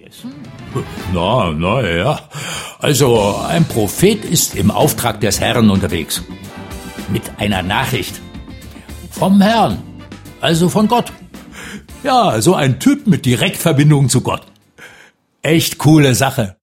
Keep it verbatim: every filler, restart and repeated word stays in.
vergessen? Na, na ja. Also, ein Prophet ist im Auftrag des Herrn unterwegs. Mit einer Nachricht. Vom Herrn. Also von Gott. Ja, so ein Typ mit Direktverbindung zu Gott. Echt coole Sache.